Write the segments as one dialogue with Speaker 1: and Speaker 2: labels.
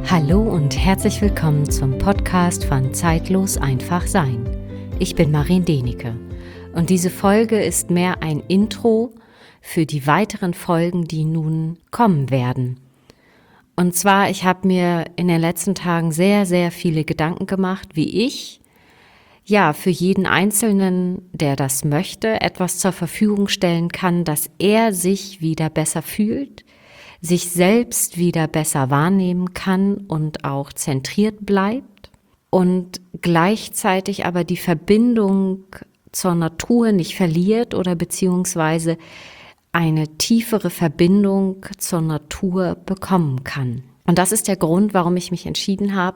Speaker 1: Hallo und herzlich willkommen zum Podcast von Zeitlos einfach sein. Ich bin Marien Denike und diese Folge ist mehr ein Intro für die weiteren Folgen, die nun kommen werden. Und zwar, ich habe mir in den letzten Tagen sehr, sehr viele Gedanken gemacht, wie ich für jeden Einzelnen, der das möchte, etwas zur Verfügung stellen kann, dass er sich wieder besser fühlt, sich selbst wieder besser wahrnehmen kann und auch zentriert bleibt und gleichzeitig aber die Verbindung zur Natur nicht verliert oder beziehungsweise eine tiefere Verbindung zur Natur bekommen kann. Und das ist der Grund, warum ich mich entschieden habe,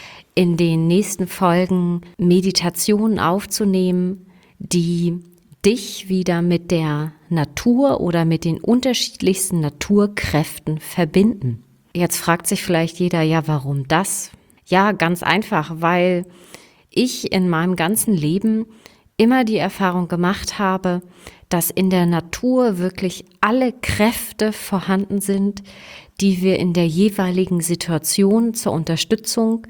Speaker 1: in den nächsten Folgen Meditationen aufzunehmen, die dich wieder mit der Natur oder mit den unterschiedlichsten Naturkräften verbinden. Jetzt fragt sich vielleicht jeder, ja, warum das? Ja, ganz einfach, weil ich in meinem ganzen Leben immer die Erfahrung gemacht habe, dass in der Natur wirklich alle Kräfte vorhanden sind, die wir in der jeweiligen Situation zur Unterstützung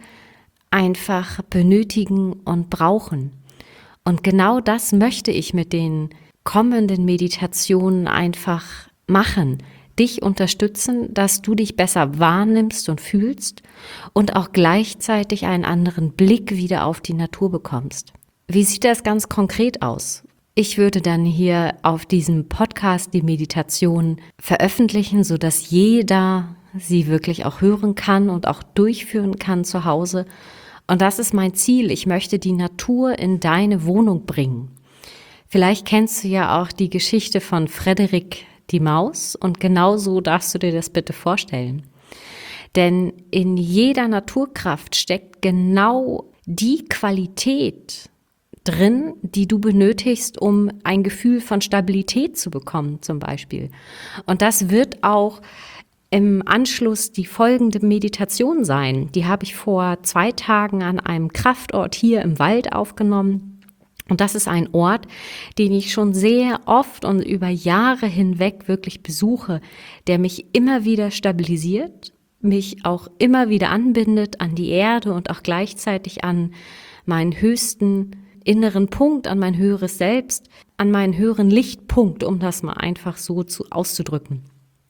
Speaker 1: einfach benötigen und brauchen. Und genau das möchte ich mit den kommenden Meditationen einfach machen. Dich unterstützen, dass du dich besser wahrnimmst und fühlst und auch gleichzeitig einen anderen Blick wieder auf die Natur bekommst. Wie sieht das ganz konkret aus? Ich würde dann hier auf diesem Podcast die Meditation veröffentlichen, sodass jeder sie wirklich auch hören kann und auch durchführen kann zu Hause. Und das ist mein Ziel. Ich möchte die Natur in deine Wohnung bringen. Vielleicht kennst du ja auch die Geschichte von Frederik die Maus und genau so darfst du dir das bitte vorstellen. Denn in jeder Naturkraft steckt genau die Qualität drin, die du benötigst, um ein Gefühl von Stabilität zu bekommen zum Beispiel. Und das wird auch im Anschluss die folgende Meditation sein. Die habe ich vor 2 Tagen an einem Kraftort hier im Wald aufgenommen. Und das ist ein Ort, den ich schon sehr oft und über Jahre hinweg wirklich besuche, der mich immer wieder stabilisiert, mich auch immer wieder anbindet an die Erde und auch gleichzeitig an meinen höchsten inneren Punkt, an mein höheres Selbst, an meinen höheren Lichtpunkt, um das mal einfach so auszudrücken.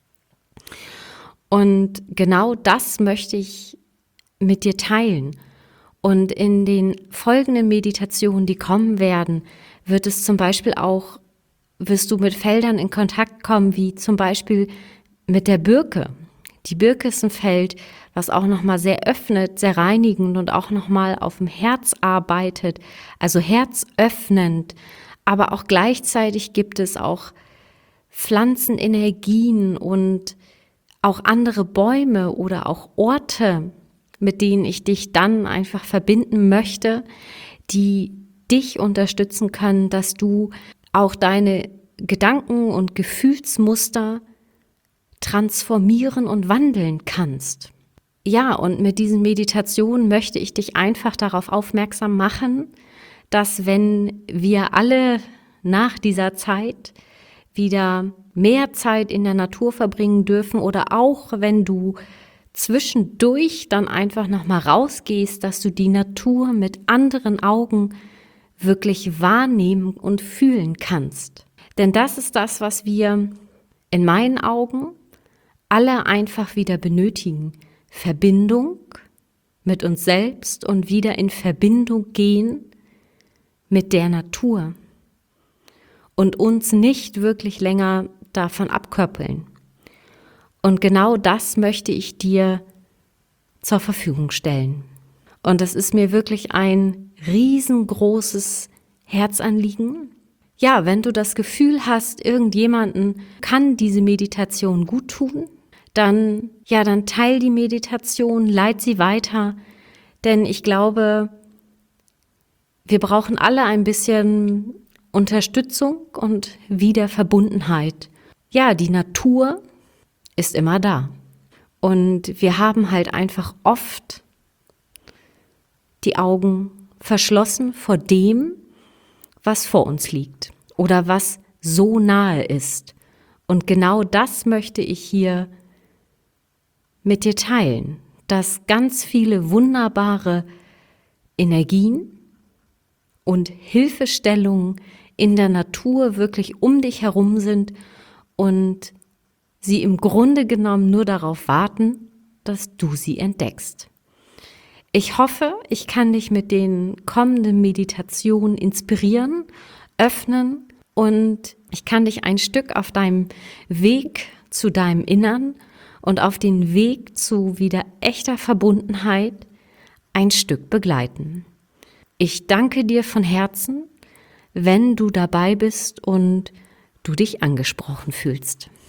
Speaker 1: Und genau das möchte ich mit dir teilen. Und in den folgenden Meditationen, die kommen werden, wird es zum Beispiel auch, wirst du mit Feldern in Kontakt kommen, wie zum Beispiel mit der Birke. Die Birke ist ein Feld, was auch nochmal sehr öffnet, sehr reinigend und auch nochmal auf dem Herz arbeitet, also herzöffnend. Aber auch gleichzeitig gibt es auch Pflanzenenergien und auch andere Bäume oder auch Orte, mit denen ich dich dann einfach verbinden möchte, die dich unterstützen können, dass du auch deine Gedanken und Gefühlsmuster transformieren und wandeln kannst. Ja, und mit diesen Meditationen möchte ich dich einfach darauf aufmerksam machen, dass wenn wir alle nach dieser Zeit wieder mehr Zeit in der Natur verbringen dürfen oder auch wenn du zwischendurch dann einfach nochmal rausgehst, dass du die Natur mit anderen Augen wirklich wahrnehmen und fühlen kannst. Denn das ist das, was wir in meinen Augen alle einfach wieder benötigen. Verbindung mit uns selbst und wieder in Verbindung gehen mit der Natur. Und uns nicht wirklich länger davon abkoppeln. Und genau das möchte ich dir zur Verfügung stellen. Und das ist mir wirklich ein riesengroßes Herzanliegen. Ja, wenn du das Gefühl hast, irgendjemanden kann diese Meditation gut tun, dann teil die Meditation, leit sie weiter. Denn ich glaube, wir brauchen alle ein bisschen Unterstützung und Wiederverbundenheit. Ja, die Natur ist immer da. Und wir haben halt einfach oft die Augen verschlossen vor dem, was vor uns liegt oder was so nahe ist. Und genau das möchte ich hier mit dir teilen, dass ganz viele wunderbare Energien und Hilfestellungen in der Natur wirklich um dich herum sind und sie im Grunde genommen nur darauf warten, dass du sie entdeckst. Ich hoffe, ich kann dich mit den kommenden Meditationen inspirieren, öffnen und ich kann dich ein Stück auf deinem Weg zu deinem Innern und auf den Weg zu wieder echter Verbundenheit ein Stück begleiten. Ich danke dir von Herzen, wenn du dabei bist und du dich angesprochen fühlst.